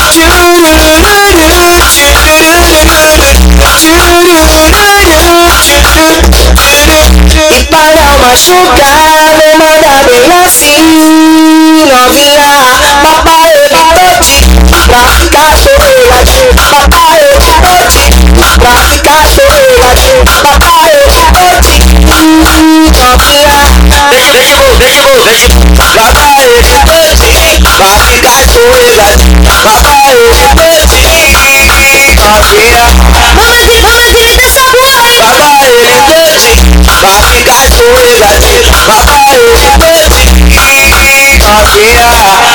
E para machucar, me manda bem assim, novinha. Papai, ele todinho pra ficar choradinho. Papai, ele todinho pra ficar choradinho. Papai, ele todinho, novinha. Papai, ele todinho pra ficar choradinho. Papai, ele todinho, novinha. Vamos de dessa porra aí. Papai, ele todinho pra ficar choradinho. Papai, ele todinho, novinha.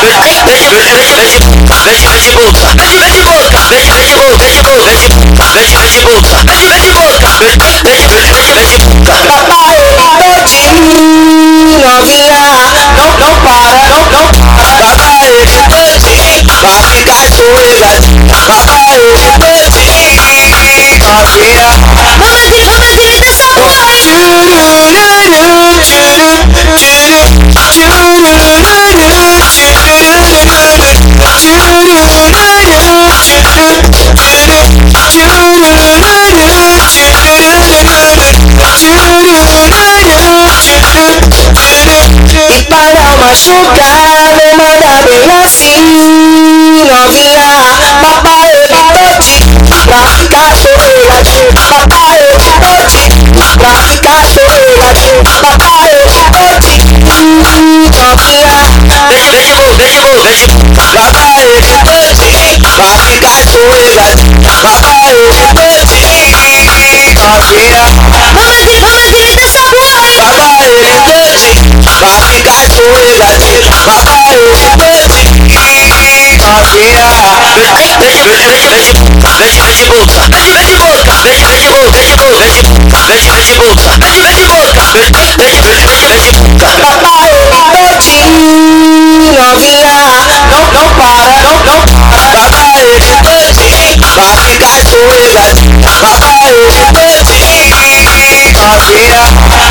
Papai, ele todinho, novinha. Não para, não para. Papai, ele todinho pra ficar choradinho. Papai, ele todinho, novinha. Vamos de dessa porra aí. E para machucar, me manda bem assim, novinha. Papai, ele todinho pra ficar choradinho. Papai, ele todinho pra ficar choradinho. Papai, ele todinho, novinha. Papai, ele todinho pra ficar choradinho. Papai, ele todinho, novinha. Vamos de dessa porra aí. Papai, ele todinho pra ficar choradinho. Papai, ele todinho, novinha. Papai, ele todinho, novinha. Não para, não para. Papai, ele todinho pra ficar choradinho. Papai, ele todinho, novinha.